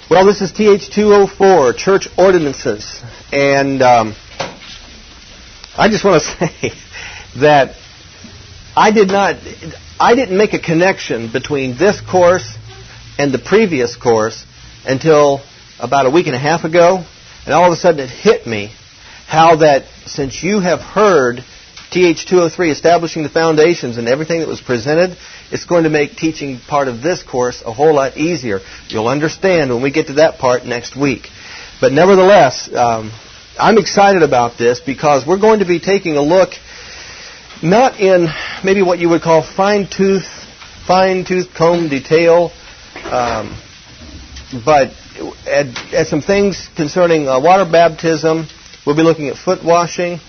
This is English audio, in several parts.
Well, this is TH204, Church Ordinances. And I just want to say that I didn't make a connection between this course and the previous course until about a week and a half ago. And all of a sudden it hit me how that since you have heard TH203, Establishing the Foundations, and everything that was presented, it's going to make teaching part of this course a whole lot easier. You'll understand when we get to that part next week. But nevertheless, I'm excited about this because we're going to be taking a look not in maybe what you would call fine-tooth comb detail, but at some things concerning water baptism. We'll be looking at foot washing.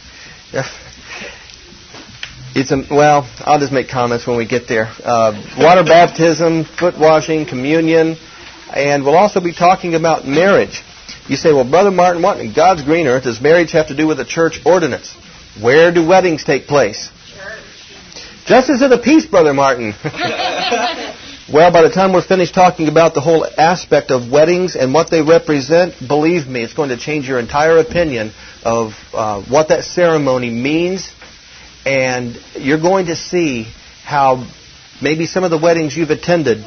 I'll just make comments when we get there. Water baptism, foot washing, communion, and we'll also be talking about marriage. You say, well, Brother Martin, what in God's green earth does marriage have to do with a church ordinance? Where do weddings take place? Church. Justice of the peace, Brother Martin. Well, by the time we're finished talking about the whole aspect of weddings and what they represent, believe me, it's going to change your entire opinion of what that ceremony means. And you're going to see how maybe some of the weddings you've attended,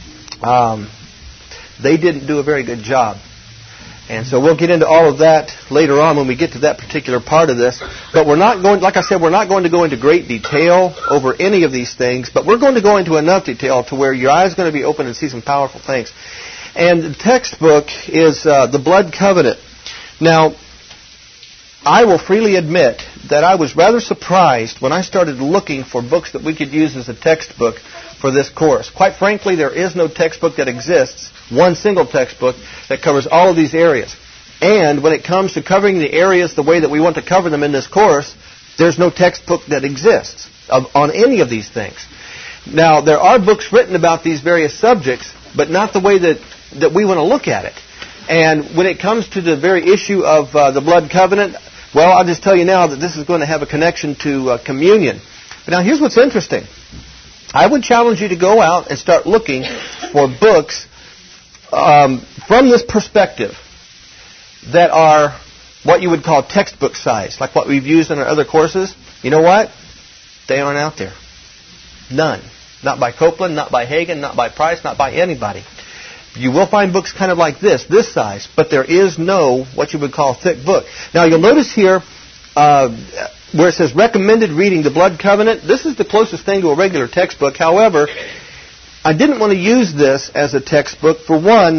they didn't do a very good job. And so we'll get into all of that later on when we get to that particular part of this. But we're not going, like I said, we're not going to go into great detail over any of these things, but we're going to go into enough detail to where your eyes are going to be open and see some powerful things. And the textbook is the Blood Covenant. Now, I will freely admit that I was rather surprised when I started looking for books that we could use as a textbook for this course. Quite frankly, there is no textbook that exists, one single textbook, that covers all of these areas. And when it comes to covering the areas the way that we want to cover them in this course, there's no textbook that exists on any of these things. Now, there are books written about these various subjects, but not the way that we want to look at it. And when it comes to the very issue of the Blood Covenant, well, I'll just tell you now that this is going to have a connection to communion. But now, here's what's interesting. I would challenge you to go out and start looking for books from this perspective that are what you would call textbook size, like what we've used in our other courses. You know what? They aren't out there. None. Not by Copeland, not by Hagen, not by Price, not by anybody. You will find books kind of like this size, but there is no what you would call thick book. Now, you'll notice here where it says recommended reading the Blood Covenant. This is the closest thing to a regular textbook. However, I didn't want to use this as a textbook. For one,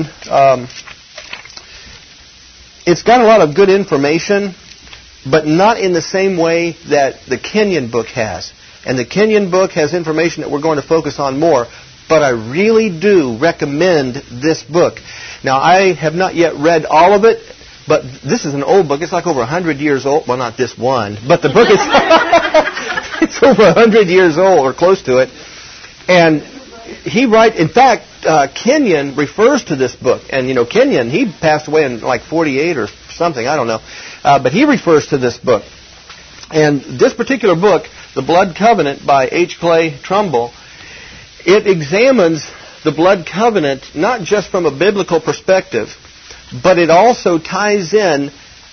it's got a lot of good information, but not in the same way that the Kenyon book has. And the Kenyon book has information that we're going to focus on more. But I really do recommend this book. Now, I have not yet read all of it, but this is an old book. It's like over 100 years old. Well, not this one, but the book is it's over 100 years old or close to it. And in fact, Kenyon refers to this book. And, Kenyon, he passed away in like 48 or something. I don't know. But he refers to this book. And this particular book, The Blood Covenant by H. Clay Trumbull, it examines the Blood Covenant not just from a biblical perspective, but it also ties in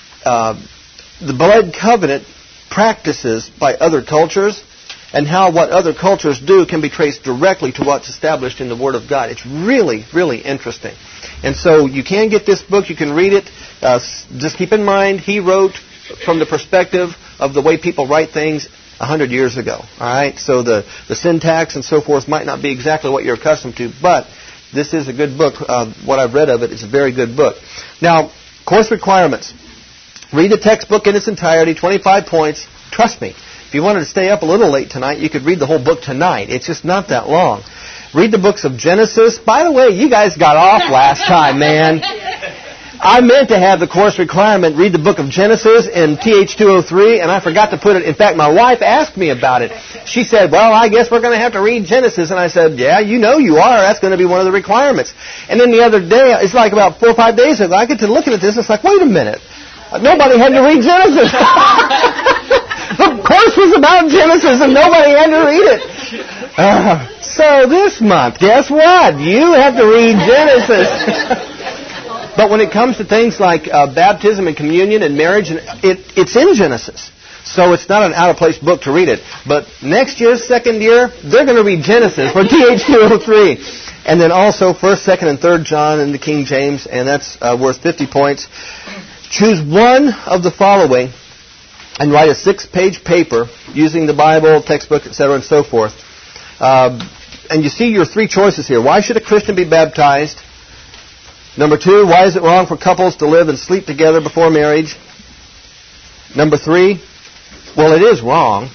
the Blood Covenant practices by other cultures and how what other cultures do can be traced directly to what's established in the Word of God. It's really, really interesting. And so you can get this book. You can read it. Just keep in mind, he wrote from the perspective of the way people write things 100 years ago. All right, so the syntax and so forth might not be exactly what you're accustomed to, but this is a good book. What I've read of it, it's a very good book. Now, course requirements. Read the textbook in its entirety, 25 points. Trust me, if you wanted to stay up a little late tonight, you could read the whole book tonight. It's just not that long. Read the books of Genesis. By the way, you guys got off last time, man. I meant to have the course requirement, read the book of Genesis in TH203, and I forgot to put it. In fact, my wife asked me about it. She said, well, I guess we're going to have to read Genesis. And I said, yeah, you are. That's going to be one of the requirements. And then the other day, it's like about 4 or 5 days ago, I get to looking at this, it's like, wait a minute. Nobody had to read Genesis. The course was about Genesis, and nobody had to read it. So this month, guess what? You have to read Genesis. But when it comes to things like baptism and communion and marriage, it's in Genesis. So it's not an out-of-place book to read it. But next year, second year, they're going to read Genesis for TH203. And then also 1st, 2nd, and 3rd John in the King James, and that's worth 50 points. Choose one of the following and write a 6-page paper using the Bible, textbook, etc., and so forth. And you see your 3 choices here. Why should a Christian be baptized? Number 2, why is it wrong for couples to live and sleep together before marriage? Number 3, well, it is wrong.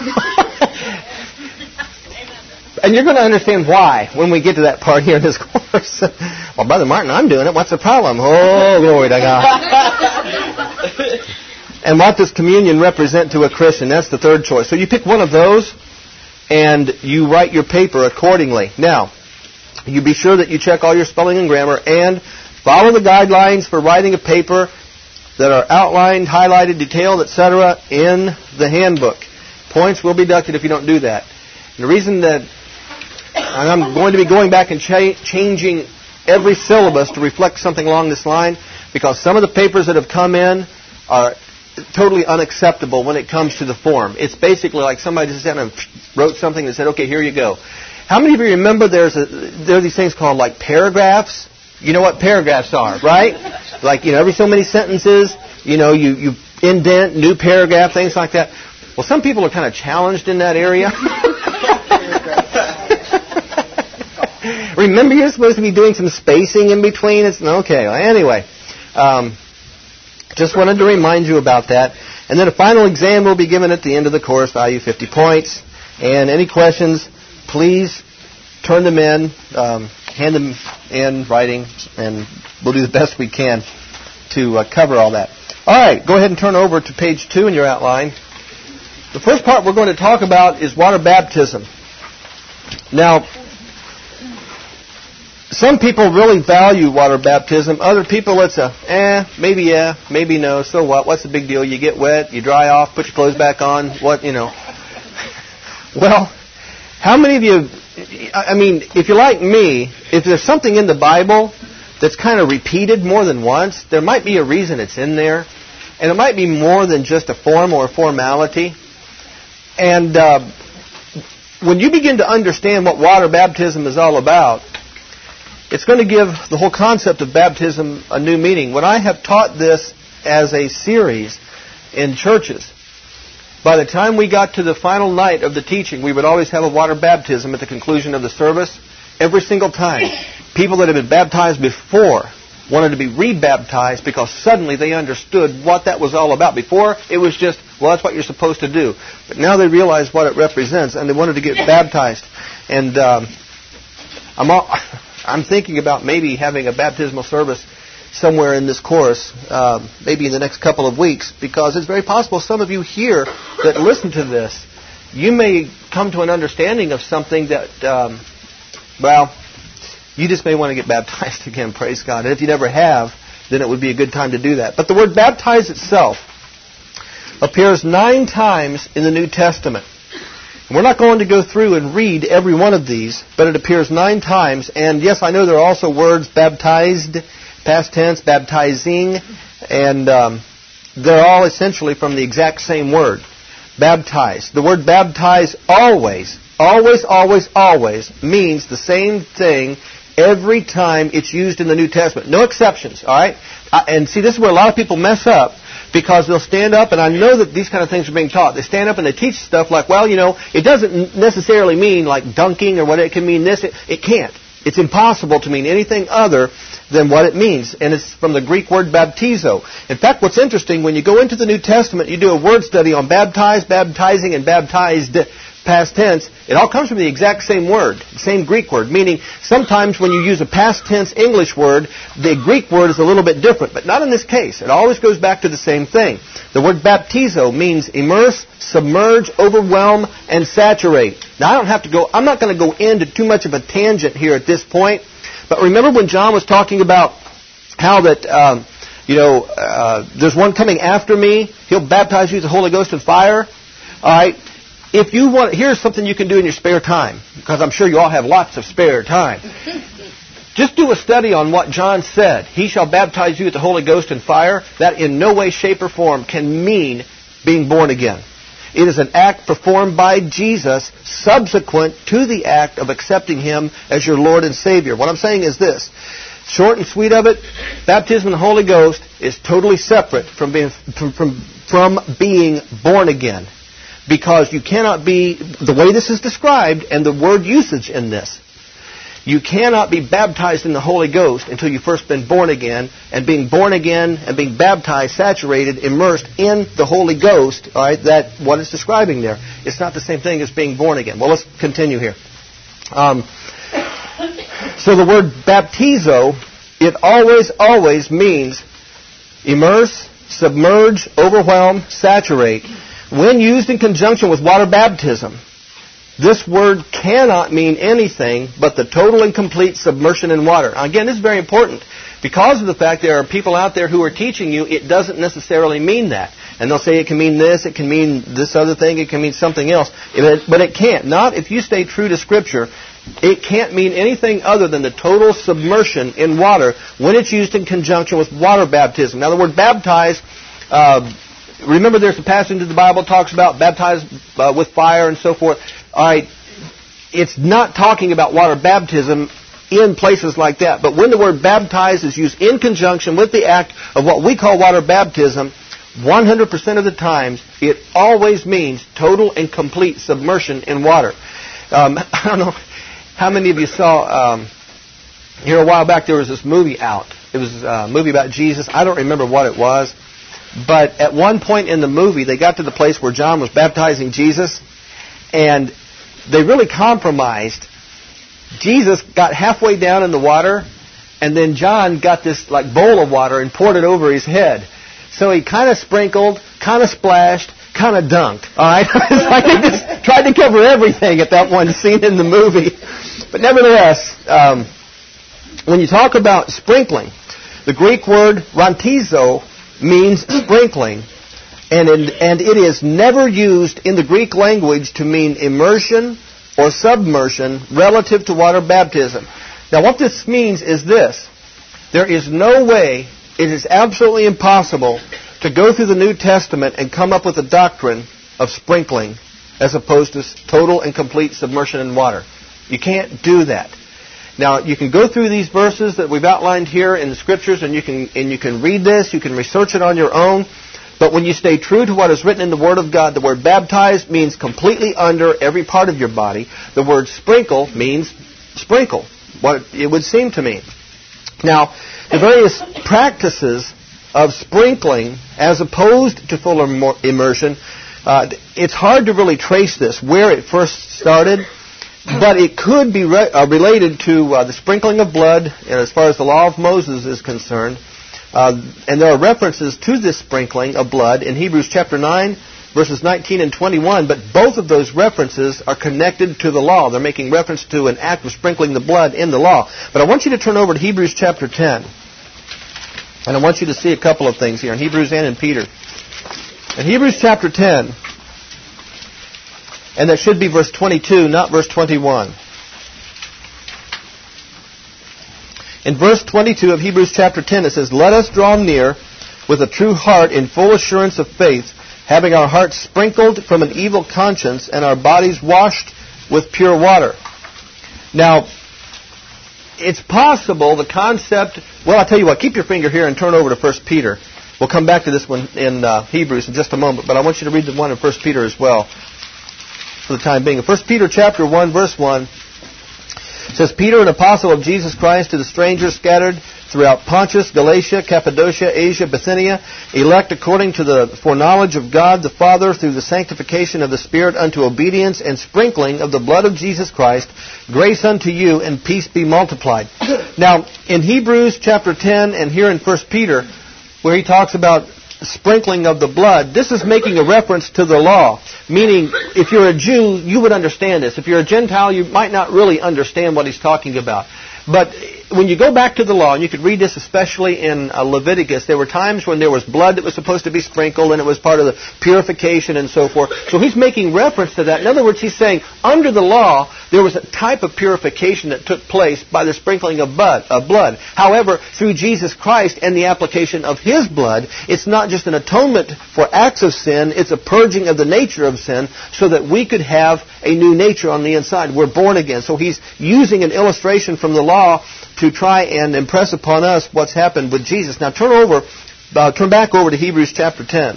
And you're going to understand why when we get to that part here in this course. Well, Brother Martin, I'm doing it. What's the problem? Oh, glory to God. And what does communion represent to a Christian? That's the 3rd choice. So you pick one of those, and you write your paper accordingly. Now, you be sure that you check all your spelling and grammar, and follow the guidelines for writing a paper that are outlined, highlighted, detailed, etc. in the handbook. Points will be deducted if you don't do that. And the reason that I'm going to be going back and changing every syllabus to reflect something along this line, because some of the papers that have come in are totally unacceptable when it comes to the form. It's basically like somebody just sat and wrote something and said, okay, here you go. How many of you remember there are these things called like paragraphs? You know what paragraphs are, right? Like, every so many sentences, you indent, new paragraph, things like that. Well, some people are kind of challenged in that area. Remember, you're supposed to be doing some spacing in between. Okay. Well, anyway, just wanted to remind you about that. And then a final exam will be given at the end of the course, value 50 points. And any questions, please turn them in, hand them in writing, and we'll do the best we can to cover all that. All right, go ahead and turn over to page 2 in your outline. The first part we're going to talk about is water baptism. Now, some people really value water baptism. Other people, it's maybe yeah, maybe no. So what? What's the big deal? You get wet, you dry off, put your clothes back on. Well, how many of you, if you're like me, if there's something in the Bible that's kind of repeated more than once, there might be a reason it's in there. And it might be more than just a form or a formality. And when you begin to understand what water baptism is all about, it's going to give the whole concept of baptism a new meaning. When I have taught this as a series in churches, by the time we got to the final night of the teaching, we would always have a water baptism at the conclusion of the service. Every single time, people that had been baptized before wanted to be rebaptized because suddenly they understood what that was all about. Before, it was just, well, that's what you're supposed to do. But now they realize what it represents, and they wanted to get baptized. And I'm thinking about maybe having a baptismal service somewhere in this course, maybe in the next couple of weeks, because it's very possible some of you here that listen to this, you may come to an understanding of something that, you just may want to get baptized again, praise God. And if you never have, then it would be a good time to do that. But the word baptize itself appears 9 times in the New Testament. We're not going to go through and read every one of these, but it appears 9 times. And yes, I know there are also words baptized, past tense, baptizing, and they're all essentially from the exact same word, baptize. The word baptize always means the same thing every time it's used in the New Testament. No exceptions, all right? And see, this is where a lot of people mess up, because they'll stand up, and I know that these kind of things are being taught. They stand up and they teach stuff like, well, it doesn't necessarily mean like dunking or what it can mean this. It can't. It's impossible to mean anything other than what it means. And it's from the Greek word baptizo. In fact, what's interesting, when you go into the New Testament, you do a word study on baptized, baptizing, and baptized, past tense, it all comes from the exact same word, the same Greek word, meaning sometimes when you use a past tense English word, the Greek word is a little bit different, but not in this case. It always goes back to the same thing. The word baptizo means immerse, submerge, overwhelm, and saturate. Now, I'm not going to go into too much of a tangent here at this point, but remember when John was talking about how that, there's one coming after me, he'll baptize you with the Holy Ghost and fire. All right. If you want, here's something you can do in your spare time, because I'm sure you all have lots of spare time. Just do a study on what John said. He shall baptize you with the Holy Ghost and fire. That in no way, shape, or form can mean being born again. It is an act performed by Jesus subsequent to the act of accepting Him as your Lord and Savior. What I'm saying is this. Short and sweet of it, baptism in the Holy Ghost is totally separate from being born again. Because you cannot be, the way this is described and the word usage in this, you cannot be baptized in the Holy Ghost until you've first been born again, and being born again and being baptized, saturated, immersed in the Holy Ghost, all right, that what it's describing there. It's not the same thing as being born again. Well, let's continue here. So the word baptizo, it always means immerse, submerge, overwhelm, saturate. When used in conjunction with water baptism, this word cannot mean anything but the total and complete submersion in water. Now, again, this is very important. Because of the fact there are people out there who are teaching you, it doesn't necessarily mean that. And they'll say it can mean this, it can mean this other thing, it can mean something else. But it can't. Not if you stay true to Scripture. It can't mean anything other than the total submersion in water when it's used in conjunction with water baptism. Now, the word baptize, remember there's a passage in the Bible that talks about baptized with fire and so forth. All right, it's not talking about water baptism in places like that. But when the word baptize is used in conjunction with the act of what we call water baptism, 100% of the times, it always means total and complete submersion in water. I don't know how many of you saw, here a while back there was this movie out. It was a movie about Jesus. I don't remember what it was. But at one point in the movie, they got to the place where John was baptizing Jesus, and they really compromised. Jesus got halfway down in the water, and then John got this like bowl of water and poured it over his head. So he kind of sprinkled, kind of splashed, kind of dunked. All right, it's like they just tried to cover everything at that one scene in the movie. But nevertheless, when you talk about sprinkling, the Greek word rantizo means sprinkling, and it is never used in the Greek language to mean immersion or submersion relative to water baptism. Now, what this means is this. There is no way, it is absolutely impossible to go through the New Testament and come up with a doctrine of sprinkling as opposed to total and complete submersion in water. You can't do that. Now, you can go through these verses that we've outlined here in the Scriptures, and you can read this, you can research it on your own. But when you stay true to what is written in the Word of God, the word baptized means completely under every part of your body. The word sprinkle means sprinkle, what it would seem to mean. Now, the various practices of sprinkling as opposed to full immersion, it's hard to really trace this, where it first started. But it could be related to the sprinkling of blood, and as far as the law of Moses is concerned. And there are references to this sprinkling of blood in Hebrews chapter 9, verses 19 and 21. But both of those references are connected to the law. They're making reference to an act of sprinkling the blood in the law. But I want you to turn over to Hebrews chapter 10. And I want you to see a couple of things here in Hebrews and in Peter. In Hebrews chapter 10... and that should be verse 22, not verse 21. In verse 22 of Hebrews chapter 10, it says, "Let us draw near with a true heart in full assurance of faith, having our hearts sprinkled from an evil conscience and our bodies washed with pure water." Now, it's possible the concept... Well, I'll tell you what, keep your finger here and turn over to 1 Peter. We'll come back to this one in Hebrews in just a moment, but I want you to read the one in 1 Peter as well, for the time being. 1 Peter chapter 1, verse 1 says, "Peter, an apostle of Jesus Christ, to the strangers scattered throughout Pontus, Galatia, Cappadocia, Asia, Bithynia, elect according to the foreknowledge of God the Father through the sanctification of the Spirit unto obedience and sprinkling of the blood of Jesus Christ, grace unto you and peace be multiplied." Now, in Hebrews chapter 10 and here in 1 Peter, where he talks about sprinkling of the blood, this is making a reference to the law. Meaning, if you're a Jew, you would understand this. If you're a Gentile, you might not really understand what he's talking about. But when you go back to the law, and you could read this especially in Leviticus, there were times when there was blood that was supposed to be sprinkled, and it was part of the purification and so forth. So he's making reference to that. In other words, he's saying under the law, there was a type of purification that took place by the sprinkling of blood. However, through Jesus Christ and the application of His blood, it's not just an atonement for acts of sin, it's a purging of the nature of sin so that we could have a new nature on the inside. We're born again. So he's using an illustration from the law to try and impress upon us what's happened with Jesus. Now turn back over to Hebrews chapter 10.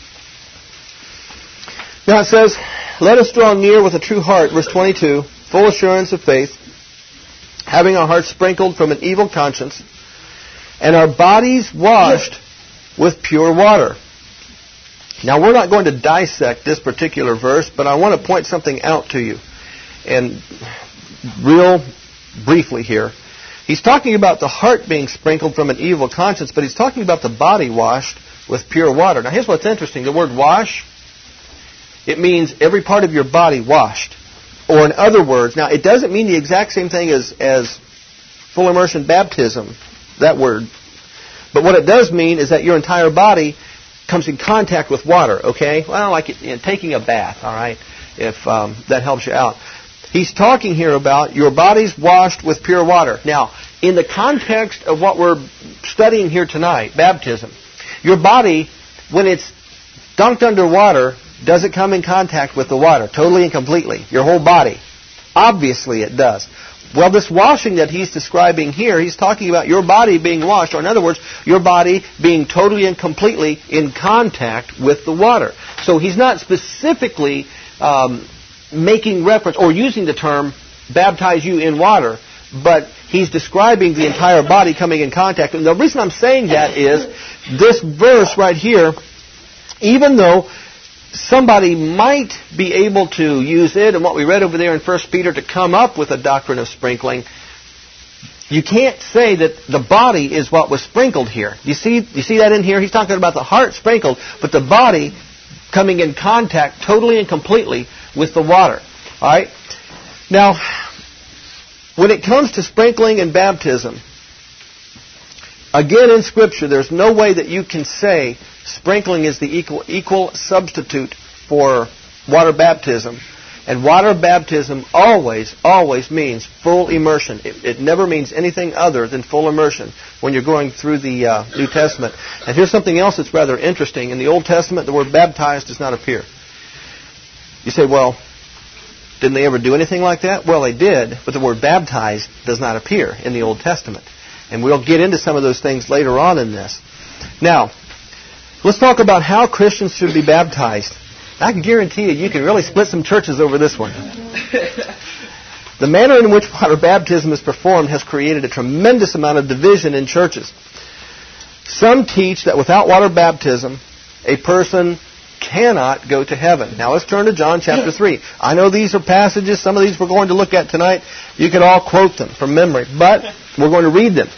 Now it says, let us draw near with a true heart, verse 22, full assurance of faith, having our hearts sprinkled from an evil conscience, and our bodies washed with pure water. Now we're not going to dissect this particular verse, but I want to point something out to you. And real briefly here, he's talking about the heart being sprinkled from an evil conscience, but he's talking about the body washed with pure water. Now here's what's interesting. The word wash, it means every part of your body washed. Or in other words, now it doesn't mean the exact same thing as full immersion baptism, that word. But what it does mean is that your entire body comes in contact with water, okay? Well, like taking a bath, all right, if that helps you out. He's talking here about your body's washed with pure water. Now, in the context of what we're studying here tonight, baptism, your body, when it's dunked under water, does it come in contact with the water totally and completely? Your whole body? Obviously it does. Well, this washing that he's describing here, he's talking about your body being washed, or in other words, your body being totally and completely in contact with the water. So he's not specifically making reference or using the term baptize you in water, but he's describing the entire body coming in contact. And the reason I'm saying that is this verse right here, even though somebody might be able to use it and what we read over there in 1 Peter to come up with a doctrine of sprinkling, you can't say that the body is what was sprinkled here. You see that in here? He's talking about the heart sprinkled, but the body coming in contact totally and completely with the water. All right? Now, when it comes to sprinkling and baptism, again in Scripture, there's no way that you can say sprinkling is the equal substitute for water baptism. And water baptism always means full immersion. It never means anything other than full immersion when you're going through the New Testament. And here's something else that's rather interesting. In the Old Testament, the word baptized does not appear. You say, well, didn't they ever do anything like that? Well, they did, but the word baptized does not appear in the Old Testament. And we'll get into some of those things later on in this. Now, let's talk about how Christians should be baptized. I can guarantee you can really split some churches over this one. The manner in which water baptism is performed has created a tremendous amount of division in churches. Some teach that without water baptism, a person cannot go to heaven. Now let's turn to John chapter 3. I know these are passages, some of these we're going to look at tonight. You can all quote them from memory, but we're going to read them.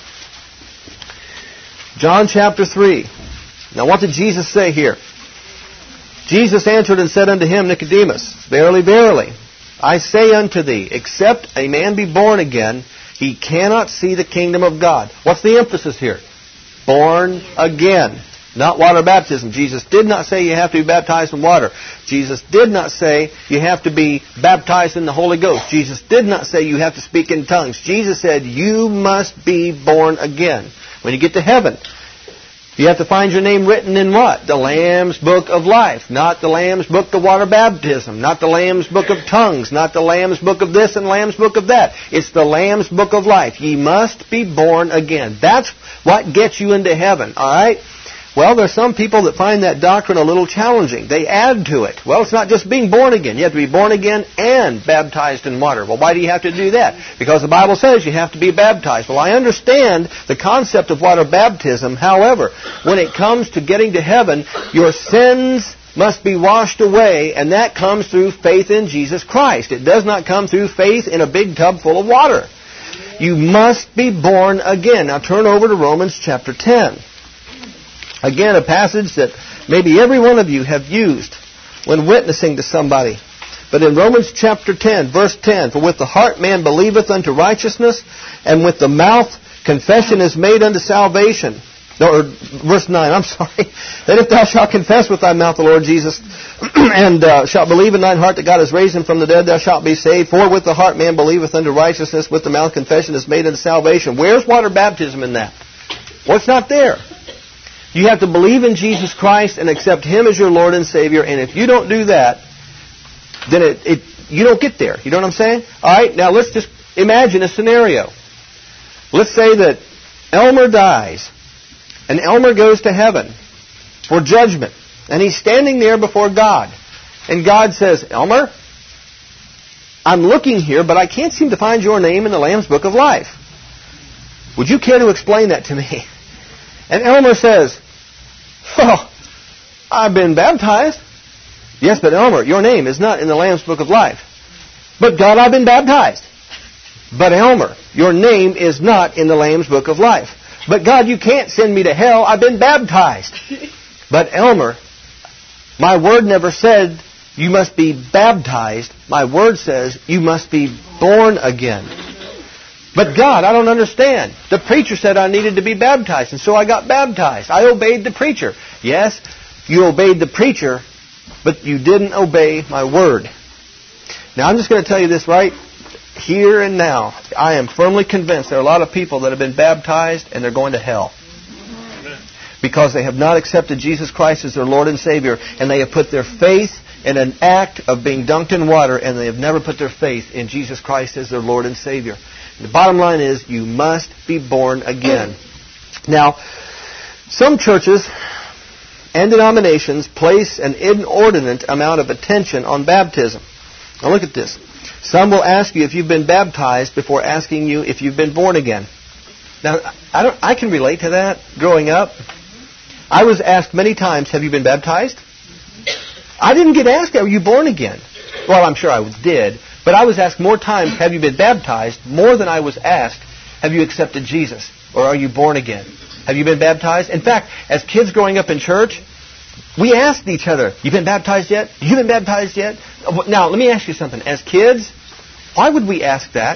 John chapter 3. Now what did Jesus say here? Jesus answered and said unto him, Nicodemus, verily, verily, I say unto thee, except a man be born again, he cannot see the kingdom of God. What's the emphasis here? Born again. Not water baptism. Jesus did not say you have to be baptized in water. Jesus did not say you have to be baptized in the Holy Ghost. Jesus did not say you have to speak in tongues. Jesus said you must be born again. When you get to heaven, you have to find your name written in what? The Lamb's Book of Life. Not the Lamb's Book of Water Baptism. Not the Lamb's Book of Tongues. Not the Lamb's Book of this and Lamb's Book of that. It's the Lamb's Book of Life. Ye must be born again. That's what gets you into heaven. All right? Well, there's some people that find that doctrine a little challenging. They add to it. Well, it's not just being born again. You have to be born again and baptized in water. Well, why do you have to do that? Because the Bible says you have to be baptized. Well, I understand the concept of water baptism. However, when it comes to getting to heaven, your sins must be washed away, and that comes through faith in Jesus Christ. It does not come through faith in a big tub full of water. You must be born again. Now turn over to Romans chapter 10. Again, a passage that maybe every one of you have used when witnessing to somebody. But in Romans chapter 10, verse 10, for with the heart man believeth unto righteousness, and with the mouth confession is made unto salvation. No, or verse 9, I'm sorry. That if thou shalt confess with thy mouth the Lord Jesus, and shalt believe in thine heart that God has raised him from the dead, thou shalt be saved. For with the heart man believeth unto righteousness, with the mouth confession is made unto salvation. Where's water baptism in that? Well, it's not there. You have to believe in Jesus Christ and accept Him as your Lord and Savior, and if you don't do that, then you don't get there. You know what I'm saying? All right, now let's just imagine a scenario. Let's say that Elmer dies, and Elmer goes to heaven for judgment, and he's standing there before God, and God says, Elmer, I'm looking here, but I can't seem to find your name in the Lamb's Book of Life. Would you care to explain that to me? And Elmer says, oh, I've been baptized. Yes, but Elmer, your name is not in the Lamb's Book of Life. But God, I've been baptized. But Elmer, your name is not in the Lamb's Book of Life. But God, you can't send me to hell. I've been baptized. But Elmer, my word never said you must be baptized. My word says you must be born again. But God, I don't understand. The preacher said I needed to be baptized, and so I got baptized. I obeyed the preacher. Yes, you obeyed the preacher, but you didn't obey my word. Now, I'm just going to tell you this right here and now. I am firmly convinced there are a lot of people that have been baptized and they're going to hell. Because they have not accepted Jesus Christ as their Lord and Savior, and they have put their faith in an act of being dunked in water, and they have never put their faith in Jesus Christ as their Lord and Savior. The bottom line is, you must be born again. Now, some churches and denominations place an inordinate amount of attention on baptism. Now look at this. Some will ask you if you've been baptized before asking you if you've been born again. Now, I can relate to that. Growing up, I was asked many times, have you been baptized? I didn't get asked, are you born again? Well, I'm sure I did. But I was asked more times, have you been baptized, more than I was asked, have you accepted Jesus? Or are you born again? Have you been baptized? In fact, as kids growing up in church, we asked each other, you been baptized yet? You been baptized yet? Now, let me ask you something. As kids, why would we ask that?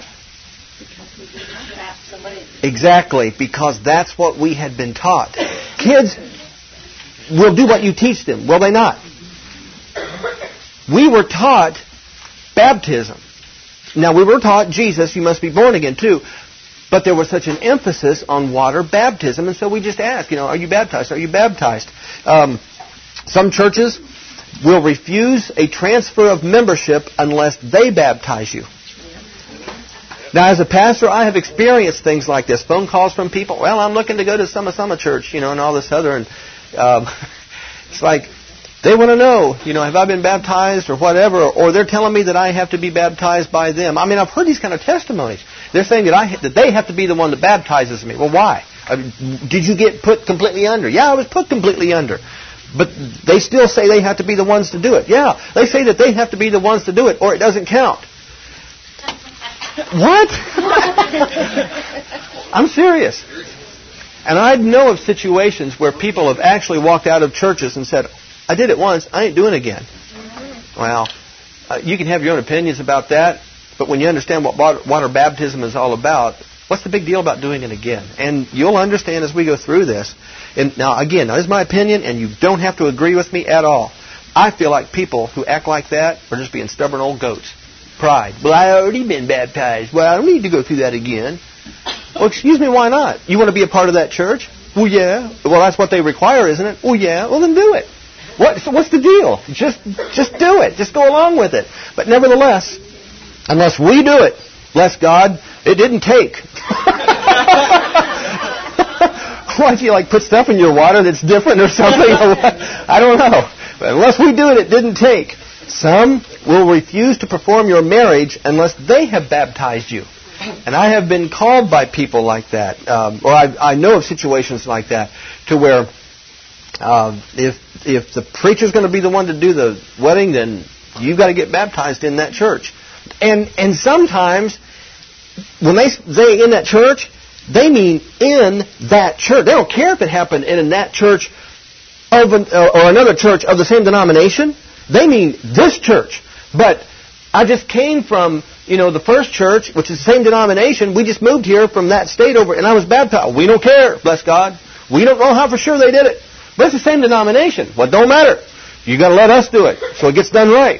Exactly, because that's what we had been taught. Kids will do what you teach them, will they not? We were taught baptism. Now, we were taught Jesus, you must be born again too. But there was such an emphasis on water baptism, and so we just asked, are you baptized? Are you baptized? Some churches will refuse a transfer of membership unless they baptize you. Now, as a pastor, I have experienced things like this. Phone calls from people, well, I'm looking to go to some church, and all this other. And it's like, they want to know, have I been baptized or whatever, or they're telling me that I have to be baptized by them. I mean, I've heard these kind of testimonies. They're saying that they have to be the one that baptizes me. Well, why? Did you get put completely under? Yeah, I was put completely under. But they still say they have to be the ones to do it. Yeah, they say that they have to be the ones to do it, or it doesn't count. What? I'm serious. And I know of situations where people have actually walked out of churches and said, I did it once, I ain't doing it again. Well, you can have your own opinions about that, but when you understand what water baptism is all about, what's the big deal about doing it again? And you'll understand as we go through this. And now, again, this is my opinion, and you don't have to agree with me at all. I feel like people who act like that are just being stubborn old goats. Pride. Well, I already been baptized. Well, I don't need to go through that again. Well, excuse me, why not? You want to be a part of that church? Well, yeah. Well, that's what they require, isn't it? Well, yeah. Well, then do it. What's the deal? Just do it. Just go along with it. But nevertheless, unless we do it, bless God, it didn't take. Why do you put stuff in your water that's different or something? I don't know. But unless we do it, it didn't take. Some will refuse to perform your marriage unless they have baptized you. And I have been called by people like that. Or I know of situations like that to where if the preacher's going to be the one to do the wedding, then you've got to get baptized in that church. And sometimes when they say in that church, they mean in that church. They don't care if it happened in that church or another church of the same denomination. They mean this church. But I just came from, the first church, which is the same denomination. We just moved here from that state over, and I was baptized. We don't care, bless God. We don't know how for sure they did it. But it's the same denomination. Well, it don't matter. You got to let us do it so it gets done right.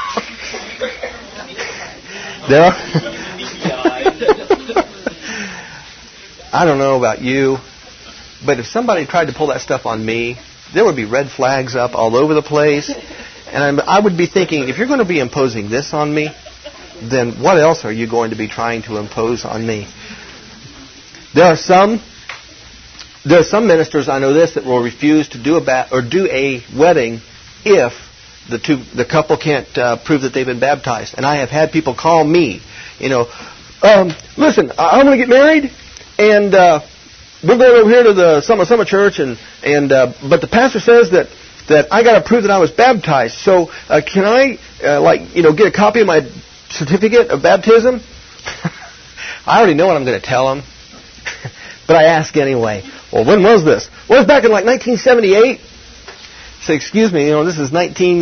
I don't know about you, but if somebody tried to pull that stuff on me, there would be red flags up all over the place. And I would be thinking, if you're going to be imposing this on me, then what else are you going to be trying to impose on me? There are some ministers, I know this, that will refuse to do a wedding if the couple can't prove that they've been baptized. And I have had people call me, listen, I'm going to get married, and we're going over here to the Summer Church, but the pastor says that I got to prove that I was baptized. So can I get a copy of my certificate of baptism? I already know what I'm going to tell them, but I ask anyway. Well, when was this? Well, it was back in 1978. So excuse me, this is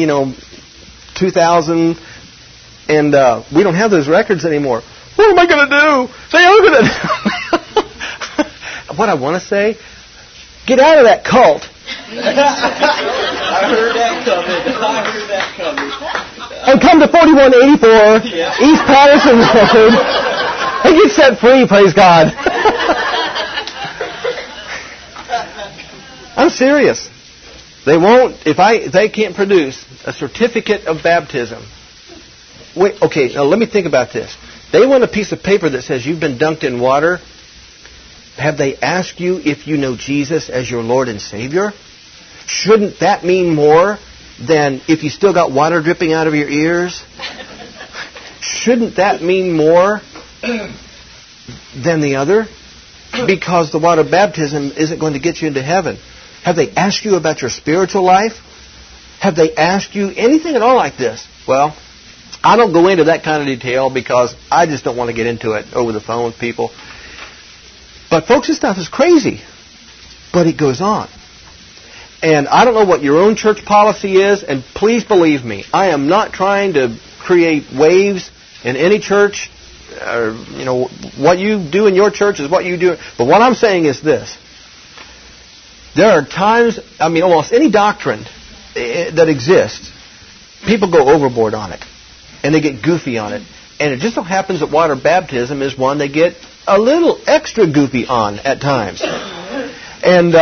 2000, and we don't have those records anymore. What am I going to do? Say, I'm going to. What I want to say, get out of that cult. I heard that coming. And come to 4184 East Patterson Road and get set free, praise God. I'm serious. They won't, if they can't produce a certificate of baptism. Wait, okay, now let me think about this. They want a piece of paper that says you've been dunked in water. Have they asked you if you know Jesus as your Lord and Savior? Shouldn't that mean more than if you still got water dripping out of your ears? Shouldn't that mean more than the other? Because the water baptism isn't going to get you into heaven. Have they asked you about your spiritual life? Have they asked you anything at all like this? Well, I don't go into that kind of detail because I just don't want to get into it over the phone with people. But folks, this stuff is crazy. But it goes on. And I don't know what your own church policy is, and please believe me, I am not trying to create waves in any church. What you do in your church is what you do. But what I'm saying is this. There are times, almost any doctrine that exists, people go overboard on it. And they get goofy on it. And it just so happens that water baptism is one they get a little extra goofy on at times. And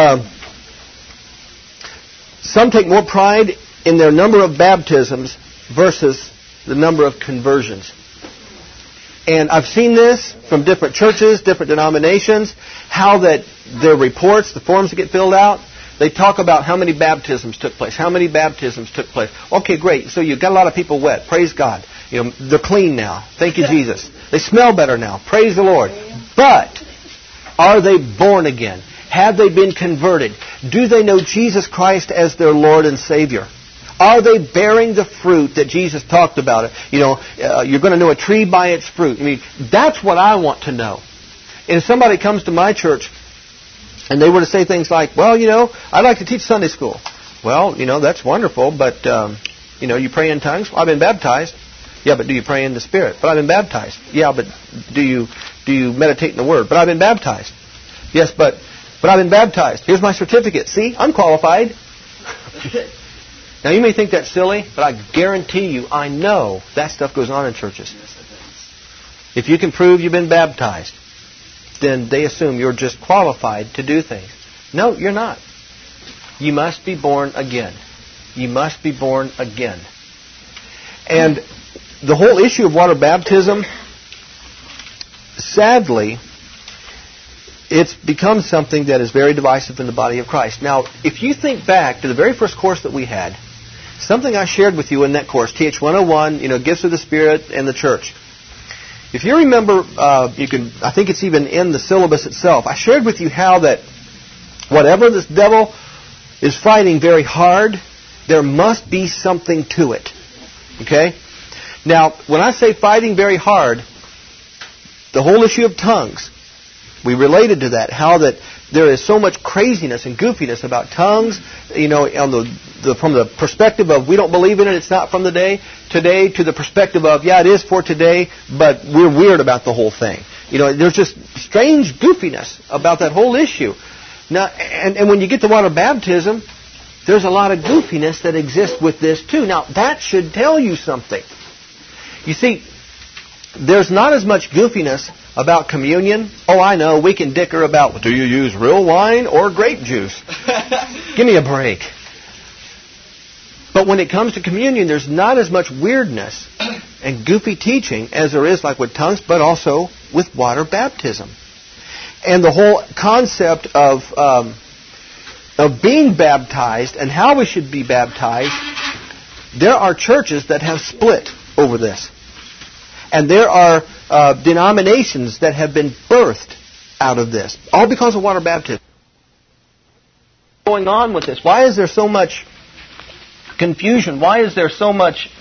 some take more pride in their number of baptisms versus the number of conversions. And I've seen this from different churches, different denominations, how that their reports, the forms that get filled out, they talk about how many baptisms took place. How many baptisms took place? Okay, great. So you've got a lot of people wet. Praise God. They're clean now. Thank you, Jesus. They smell better now. Praise the Lord. But are they born again? Have they been converted? Do they know Jesus Christ as their Lord and Savior? Are they bearing the fruit that Jesus talked about? You're going to know a tree by its fruit. That's what I want to know. And if somebody comes to my church and they were to say things like, well, I'd like to teach Sunday school. Well, that's wonderful, but, you pray in tongues? Well, I've been baptized. Yeah, but do you pray in the Spirit? But I've been baptized. Yeah, but do you meditate in the Word? But I've been baptized. Yes, but I've been baptized. Here's my certificate. See, I'm qualified. Now, you may think that's silly, but I guarantee you, I know that stuff goes on in churches. If you can prove you've been baptized, then they assume you're just qualified to do things. No, you're not. You must be born again. You must be born again. And the whole issue of water baptism, sadly, it's become something that is very divisive in the body of Christ. Now, if you think back to the very first course that we had, something I shared with you in that course, TH 101, Gifts of the Spirit and the Church. If you remember, I think it's even in the syllabus itself, I shared with you how that whatever this devil is fighting very hard, there must be something to it. Okay? Now, when I say fighting very hard, the whole issue of tongues, We related to that, how that there is so much craziness and goofiness about tongues, on from the perspective of we don't believe in it, it's not from the day today, to the perspective of, yeah, it is for today, but we're weird about the whole thing. There's just strange goofiness about that whole issue. Now, and when you get to water baptism, there's a lot of goofiness that exists with this too. Now, that should tell you something. You see, there's not as much goofiness about communion. Oh, I know, we can dicker about, do you use real wine or grape juice? Give me a break. But when it comes to communion, there's not as much weirdness and goofy teaching as there is like with tongues, but also with water baptism. And the whole concept of being baptized and how we should be baptized, there are churches that have split over this. And there are denominations that have been birthed out of this, all because of water baptism. What's going on with this? Why is there so much confusion? Why is there so much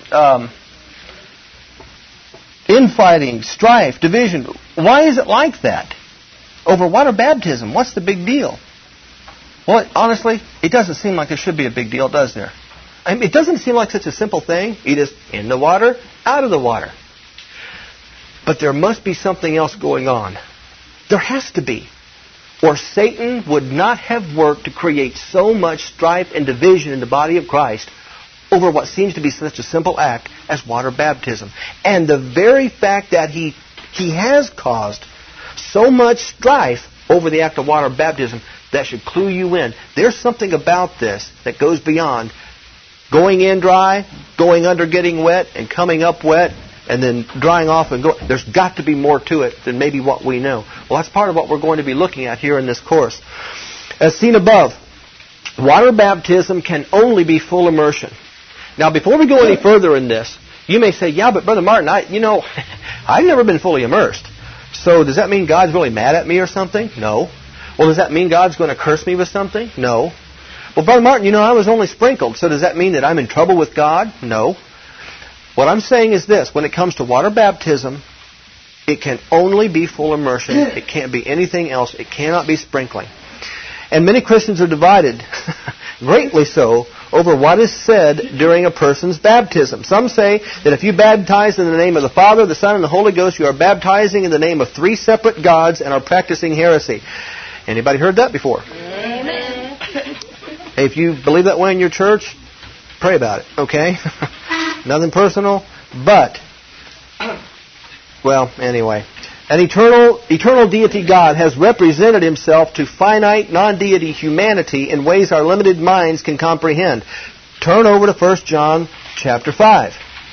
infighting, strife, division? Why is it like that over water baptism? What's the big deal? Well, honestly, it doesn't seem like there should be a big deal, does there? I mean, it doesn't seem like such a simple thing. You just in the water, out of the water. But there must be something else going on. There has to be. Or Satan would not have worked to create so much strife and division in the body of Christ over what seems to be such a simple act as water baptism. And the very fact that he has caused so much strife over the act of water baptism, that should clue you in. There's something about this that goes beyond going in dry, going under getting wet, and coming up wet, and then drying off and going. There's got to be more to it than maybe what we know. Well, that's part of what we're going to be looking at here in this course. As seen above, water baptism can only be full immersion. Now, before we go any further in this, you may say, yeah, but Brother Martin, I've never been fully immersed. So does that mean God's really mad at me or something? No. Well, does that mean God's going to curse me with something? No. Well, Brother Martin, I was only sprinkled, so does that mean that I'm in trouble with God? No. What I'm saying is this. When it comes to water baptism, it can only be full immersion. It can't be anything else. It cannot be sprinkling. And many Christians are divided, greatly so, over what is said during a person's baptism. Some say that if you baptize in the name of the Father, the Son, and the Holy Ghost, you are baptizing in the name of 3 separate gods and are practicing heresy. Anybody heard that before? Amen. Hey, if you believe that way in your church, pray about it, okay? Nothing personal, but, well, anyway. An eternal deity God has represented himself to finite, non-deity humanity in ways our limited minds can comprehend. Turn over to 1 John chapter 5.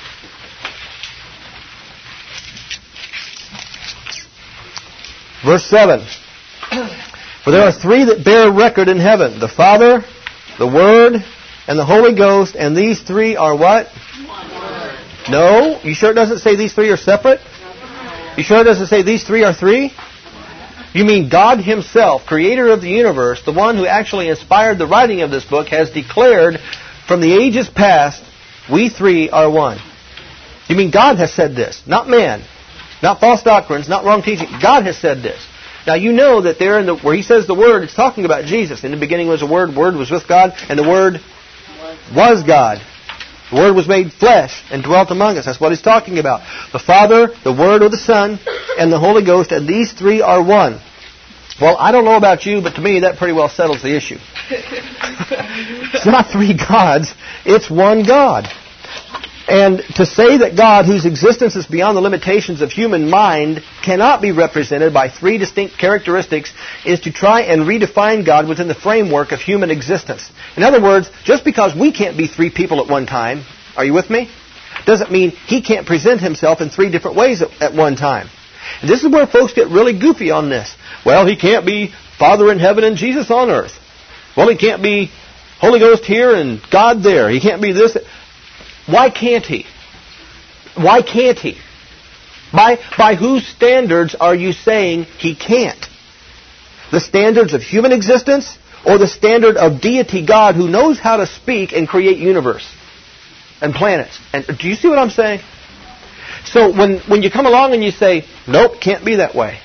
Verse 7. For there are 3 that bear record in heaven, the Father, the Word, and the Holy Ghost, and these 3 are what? One. No? You sure it doesn't say these 3 are separate? You sure it doesn't say these 3 are 3? You mean God himself, creator of the universe, the one who actually inspired the writing of this book, has declared from the ages past, we 3 are one. You mean God has said this, not man, not false doctrines, not wrong teaching. God has said this. Now you know that there where he says the Word, it's talking about Jesus. In the beginning was the Word was with God, and the Word was God. The Word was made flesh and dwelt among us. That's what he's talking about. The Father, the Word or the Son, and the Holy Ghost, and these 3 are one. Well, I don't know about you, but to me that pretty well settles the issue. It's not 3 gods, it's one God. And to say that God, whose existence is beyond the limitations of human mind, cannot be represented by 3 distinct characteristics is to try and redefine God within the framework of human existence. In other words, just because we can't be 3 people at one time, are you with me? Doesn't mean he can't present himself in 3 different ways at one time. And this is where folks get really goofy on this. Well, he can't be Father in heaven and Jesus on earth. Well, he can't be Holy Ghost here and God there. He can't be this. Why can't he? Why can't he? By whose standards are you saying he can't? The standards of human existence or the standard of deity God who knows how to speak and create universe and planets? And do you see what I'm saying? So when you come along and you say, nope, can't be that way.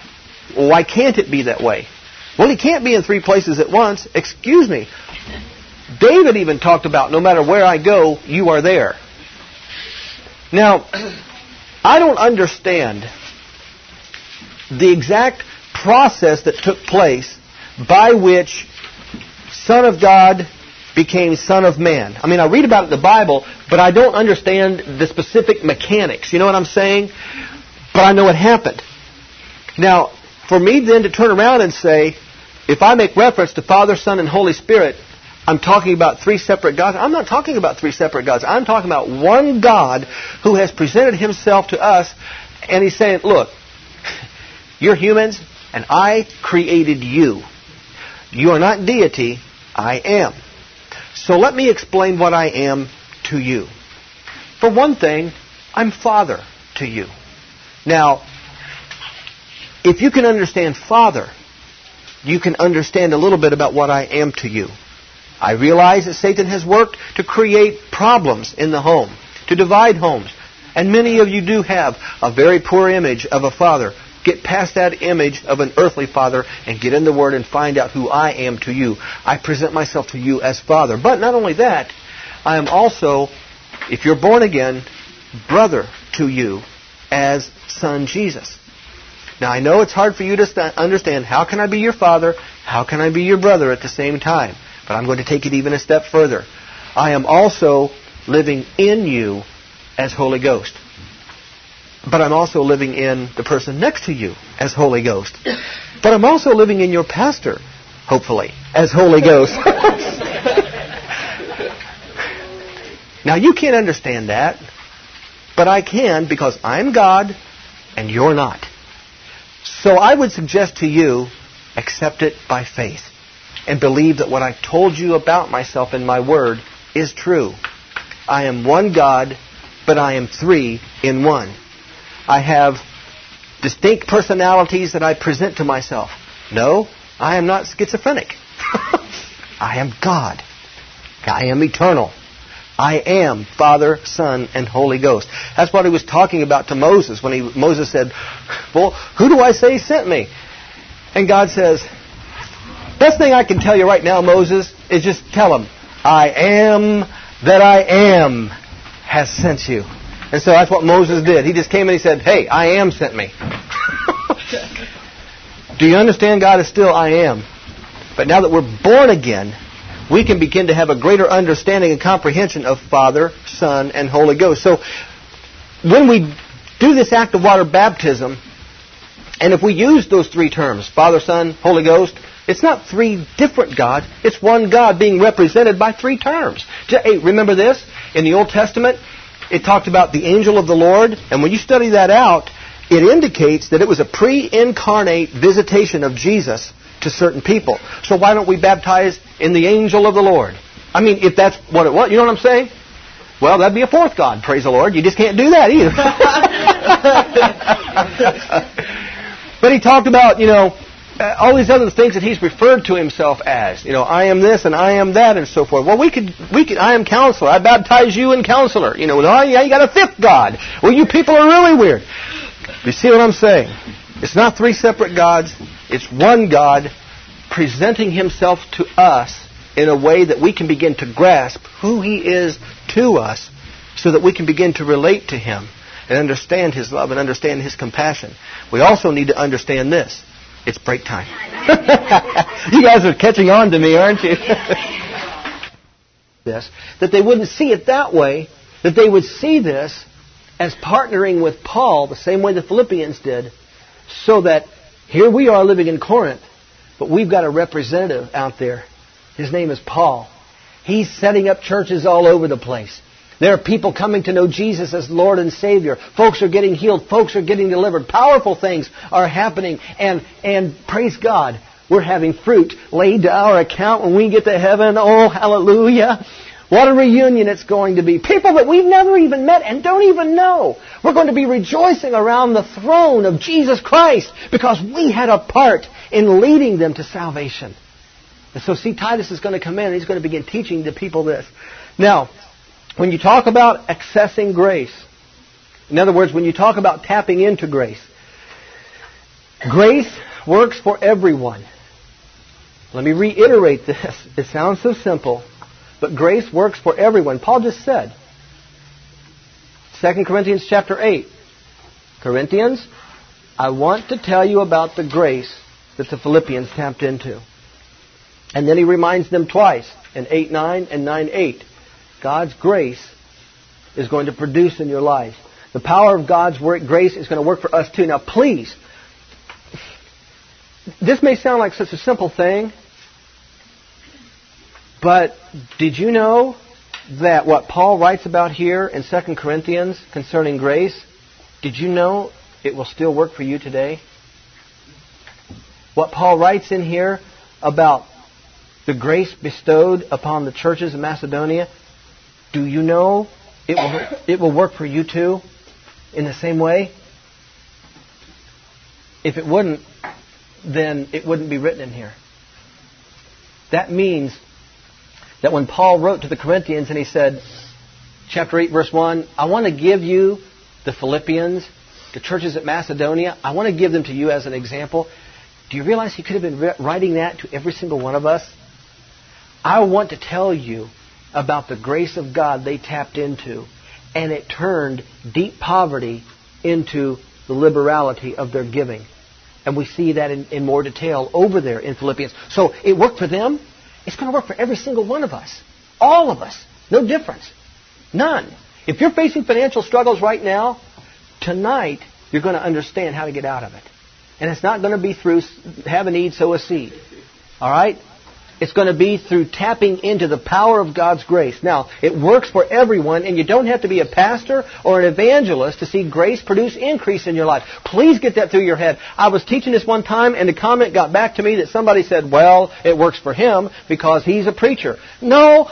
Well, why can't it be that way? Well, He can't be in three places at once. Excuse me. David even talked about, no matter where I go, you are there. Now, I don't understand the exact process that took place by which Son of God became Son of Man. I mean, I read about it in the Bible, but I don't understand the specific mechanics. You know what I'm saying? But I know it happened. Now, for me then to turn around and say, if I make reference to Father, Son, and Holy Spirit, I'm talking about three separate gods. I'm not talking about three separate gods. I'm talking about one God who has presented Himself to us, and He's saying, look, you're humans, and I created you. You are not deity, I am. So let me explain what I am to you. For one thing, I'm Father to you. Now, if you can understand Father, you can understand a little bit about what I am to you. I realize that Satan has worked to create problems in the home, to divide homes. And many of you do have a very poor image of a father. Get past that image of an earthly father and get in the Word and find out who I am to you. I present myself to you as Father. But not only that, I am also, if you're born again, brother to you as Son Jesus. Now, I know it's hard for you to understand, how can I be your father? How can I be your brother at the same time? But I'm going to take it even a step further. I am also living in you as Holy Ghost. But I'm also living in the person next to you as Holy Ghost. But I'm also living in your pastor, hopefully, as Holy Ghost. Now, you can't understand that, but I can, because I'm God and you're not. So I would suggest to you, accept it by faith and believe that what I told you about myself in my Word is true. I am one God, but I am three in one. I have distinct personalities that I present to myself. No, I am not schizophrenic. I am God. I am eternal. I am Father, Son, and Holy Ghost. That's what He was talking about to Moses when Moses said, well, who do I say sent me? And God says, best thing I can tell you right now, Moses, is just tell him, I am that I am has sent you. And so that's what Moses did. He just came and he said, hey, I am sent me. Do you understand? God is still I am. But now that we're born again, we can begin to have a greater understanding and comprehension of Father, Son, and Holy Ghost. So when we do this act of water baptism, and if we use those three terms, Father, Son, Holy Ghost, it's not three different gods. It's one God being represented by three terms. Hey, remember this? In the Old Testament, it talked about the angel of the Lord. And when you study that out, it indicates that it was a pre-incarnate visitation of Jesus to certain people. So why don't we baptize in the angel of the Lord? I mean, if that's what it was, you know what I'm saying? Well, that'd be a fourth God, praise the Lord. You just can't do that either. But he talked about, all these other things that He's referred to Himself as. I am this and I am that and so forth. Well, we could. I am Counselor. I baptize you in Counselor. Oh, yeah, you got a fifth God. Well, you people are really weird. You see what I'm saying? It's not three separate gods. It's one God presenting Himself to us in a way that we can begin to grasp who He is to us so that we can begin to relate to Him and understand His love and understand His compassion. We also need to understand this. It's break time. You guys are catching on to me, aren't you? That they wouldn't see it that way, that they would see this as partnering with Paul the same way the Philippians did, so that here we are living in Corinth, but we've got a representative out there. His name is Paul. He's setting up churches all over the place. There are people coming to know Jesus as Lord and Savior. Folks are getting healed. Folks are getting delivered. Powerful things are happening. And praise God, we're having fruit laid to our account when we get to heaven. Oh, hallelujah. What a reunion it's going to be. People that we've never even met and don't even know. We're going to be rejoicing around the throne of Jesus Christ because we had a part in leading them to salvation. And so, see, Titus is going to come in and he's going to begin teaching the people this. Now, when you talk about accessing grace, in other words, when you talk about tapping into grace, grace works for everyone. Let me reiterate this. It sounds so simple, but grace works for everyone. Paul just said, 2 Corinthians chapter 8, Corinthians, I want to tell you about the grace that the Philippians tapped into. And then he reminds them twice, in 8:9 and 9:8. God's grace is going to produce in your life. The power of God's grace is going to work for us too. Now please, this may sound like such a simple thing, but did you know that what Paul writes about here in 2 Corinthians concerning grace, did you know it will still work for you today? What Paul writes in here about the grace bestowed upon the churches of Macedonia, do you know it will work for you too in the same way? If it wouldn't, then it wouldn't be written in here. That means that when Paul wrote to the Corinthians and he said, chapter 8, verse 1, I want to give you the Philippians, the churches at Macedonia, I want to give them to you as an example. Do you realize he could have been writing that to every single one of us? I want to tell you about the grace of God they tapped into, and it turned deep poverty into the liberality of their giving. And we see that in more detail over there in Philippians. So it worked for them. It's going to work for every single one of us. All of us. No difference. None. If you're facing financial struggles right now, tonight you're going to understand how to get out of it. And it's not going to be through have a need, sow a seed. All right? It's going to be through tapping into the power of God's grace. Now, it works for everyone, and you don't have to be a pastor or an evangelist to see grace produce increase in your life. Please get that through your head. I was teaching this one time, and the comment got back to me that somebody said, well, it works for him because he's a preacher. No.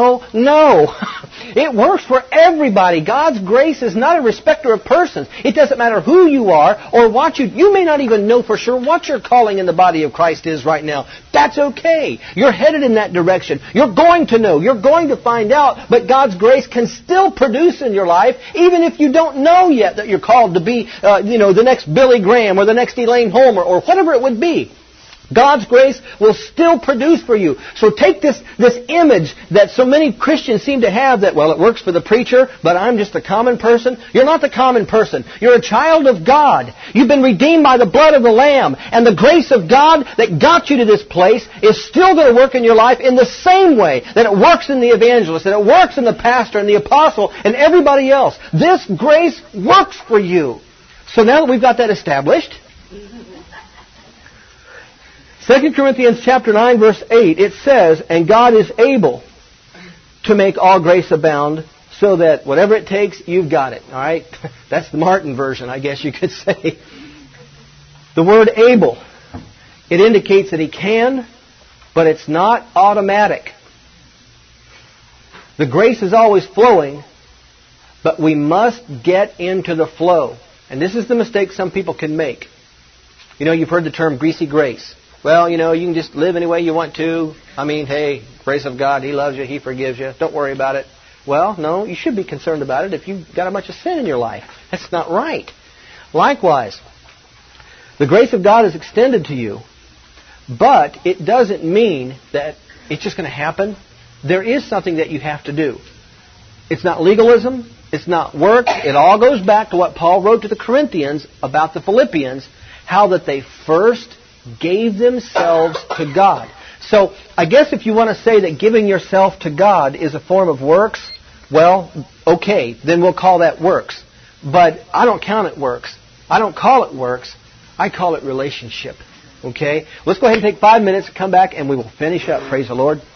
It works for everybody. God's grace is not a respecter of persons. It doesn't matter who you are or what you may not even know for sure what your calling in the body of Christ is right now. That's okay. You're headed in that direction. You're going to know. You're going to find out. But God's grace can still produce in your life, even if you don't know yet that you're called to be, the next Billy Graham or the next Elaine Homer or whatever it would be. God's grace will still produce for you. So take this image that so many Christians seem to have that, well, it works for the preacher, but I'm just a common person. You're not the common person. You're a child of God. You've been redeemed by the blood of the Lamb. And the grace of God that got you to this place is still going to work in your life in the same way that it works in the evangelist, that it works in the pastor and the apostle and everybody else. This grace works for you. So now that we've got that established, 2 Corinthians chapter 9, verse 8, it says, and God is able to make all grace abound so that whatever it takes, you've got it. All right? That's the Martin version, I guess you could say. The word able, it indicates that He can, but it's not automatic. The grace is always flowing, but we must get into the flow. And this is the mistake some people can make. You've heard the term greasy grace. Well, you can just live any way you want to. I mean, hey, grace of God, He loves you, He forgives you. Don't worry about it. Well, no, you should be concerned about it if you've got a bunch of sin in your life. That's not right. Likewise, the grace of God is extended to you, but it doesn't mean that it's just going to happen. There is something that you have to do. It's not legalism. It's not works. It all goes back to what Paul wrote to the Corinthians about the Philippians, how that they first gave themselves to God. So, I guess if you want to say that giving yourself to God is a form of works, well, okay, then we'll call that works. But I don't count it works. I don't call it works. I call it relationship. Okay? Let's go ahead and take 5 minutes, come back, and we will finish up. Praise the Lord.